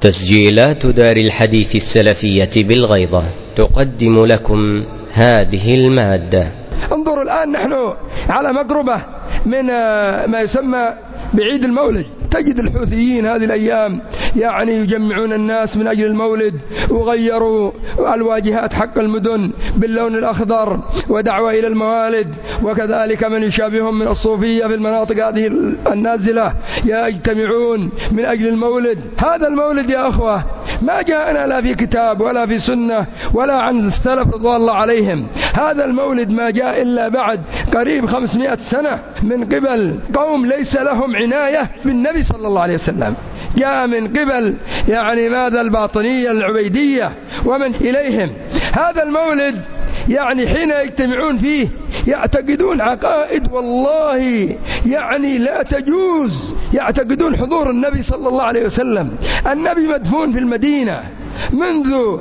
تسجيلات دار الحديث السلفية بالغيضة تقدم لكم هذه المادة. انظروا الآن نحن على مقربة من ما يسمى بعيد المولد. تجد الحوثيين هذه الأيام يعني يجمعون الناس من أجل المولد، وغيروا الواجهات حق المدن باللون الأخضر ودعوة إلى الموالد، وكذلك من يشابههم من الصوفية في المناطق هذه النازلة يجتمعون من أجل المولد. هذا المولد يا أخوة ما جاءنا لا في كتاب ولا في سنة ولا عن السلف رضوان الله عليهم. هذا المولد ما جاء إلا بعد قريب 500 سنة من قبل قوم ليس لهم عناية بالنبي صلى الله عليه وسلم. جاء من قبل يعني ماذا الباطنية العبيدية ومن إليهم. هذا المولد يعني حين يجتمعون فيه يعتقدون عقائد والله يعني لا تجوز. يعتقدون حضور النبي صلى الله عليه وسلم. النبي مدفون في المدينة منذ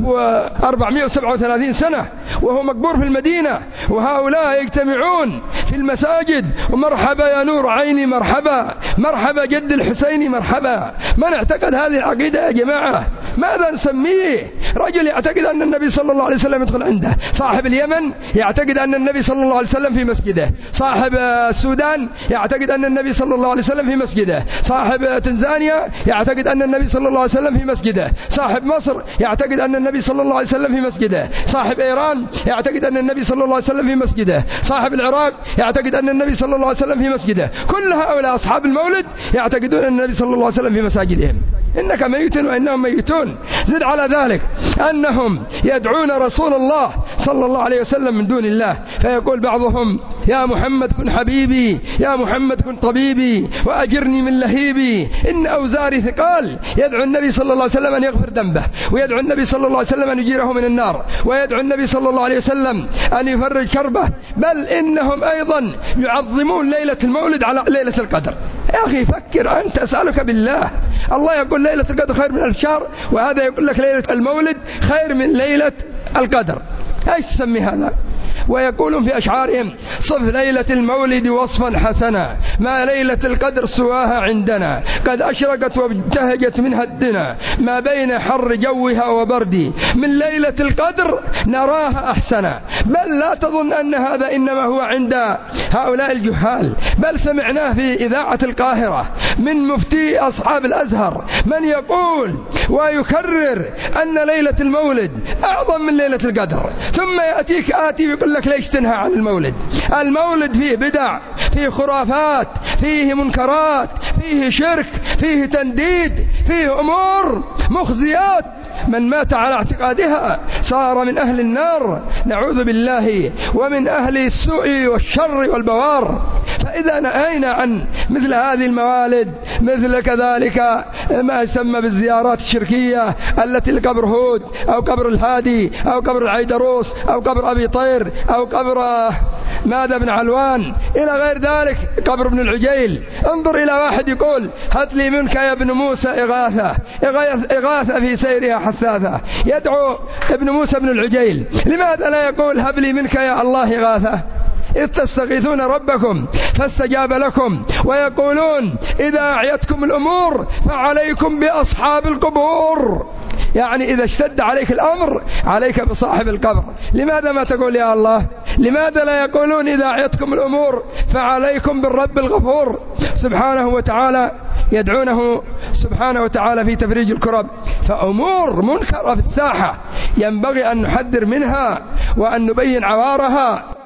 1437 سنة وهو مقبور في المدينة، وهؤلاء يجتمعون في المساجد ومرحبا يا نور عيني، مرحبا مرحبا جد الحسين مرحبا. من اعتقد هذه العقيدة يا جماعة ماذا نسميه؟ رجل يعتقد أن النبي صلى الله عليه وسلم يدخل عنده، صاحب اليمن يعتقد أن النبي صلى الله عليه وسلم في مسجده، صاحب السودان يعتقد أن النبي صلى الله عليه وسلم في مسجده، صاحب تنزانيا يعتقد أن النبي صلى الله عليه وسلم في مسجده، صاحب مصر يعتقد أن النبي صلى الله عليه وسلم في مسجده، صاحب إيران يعتقد أن النبي صلى الله عليه وسلم في مسجده، صاحب العراق يعتقد أن النبي صلى الله عليه وسلم في مسجده. كل هؤلاء أصحاب المولد يعتقدون أن النبي صلى الله عليه وسلم في مساجدهم. إنك ميت وإنهم ميتون. زد على ذلك أنهم يدعون رسول الله صلى الله عليه وسلم من دون الله، فيقول بعضهم يا محمد كن حبيبي، يا محمد كن طبيبي، وأجرني من لهيبي، إن أوزاري ثقال. يدعو النبي صلى الله عليه وسلم أن يغفر ذنبه، ويدعو النبي صلى الله عليه وسلم أن يجيره من النار، ويدعو النبي صلى الله عليه وسلم أن يفرج كربه، بل إنهم أيضا يعظمون ليلة المولد على ليلة القدر. يا أخي فكر أنت، أسألك بالله. الله يقول ليلة القدر خير من 1000 شهر، وهذا يقول لك ليلة المولد خير من ليلة القدر. ايش تسمي هذا؟ ويقولون في أشعارهم صف ليلة المولد وصفا حسنا، ما ليلة القدر سواها عندنا، قد أشرقت وابتهجت منها الدنا، ما بين حر جوها وبردي، من ليلة القدر نراها أحسنا. بل لا تظن أن هذا إنما هو عند هؤلاء الجهال، بل سمعناه في إذاعة القاهرة من مفتي أصحاب الأزهر من يقول ويكرر أن ليلة المولد أعظم من ليلة القدر. ثم يأتيك آتي يقول لك ليش تنهى عن المولد؟ المولد فيه بدع، فيه خرافات، فيه منكرات، فيه شرك، فيه تنديد، فيه أمور مخزيات. من مات على اعتقادها صار من أهل النار، نعوذ بالله، ومن أهل السوء والشر والبوار. فإذا نهينا عن مثل هذه الموالد، مثل كذلك ما يسمى بالزيارات الشركية التي لقبر هود أو قبر الهادي أو قبر العيدروس أو قبر أبي طير أو قبر ماذا بن علوان إلى غير ذلك، قبر ابن العجيل. انظر إلى واحد يقول هات لي منك يا ابن موسى إغاثة، إغاثة في سيرها حثاثة. يدعو ابن موسى بن العجيل، لماذا لا يقول هب لي منك يا الله إغاثة؟ إذ تستغيثون ربكم فاستجاب لكم، ويقولون إذا أعيتكم الأمور فعليكم بأصحاب القبور. يعني إذا اشتد عليك الأمر عليك بصاحب القبر. لماذا ما تقول يا الله؟ لماذا لا يقولون إذا أعيتكم الأمور فعليكم بالرب الغفور سبحانه وتعالى؟ يدعونه سبحانه وتعالى في تفريج الكرب. فأمور منكرة في الساحة ينبغي أن نحذر منها وأن نبين عوارها.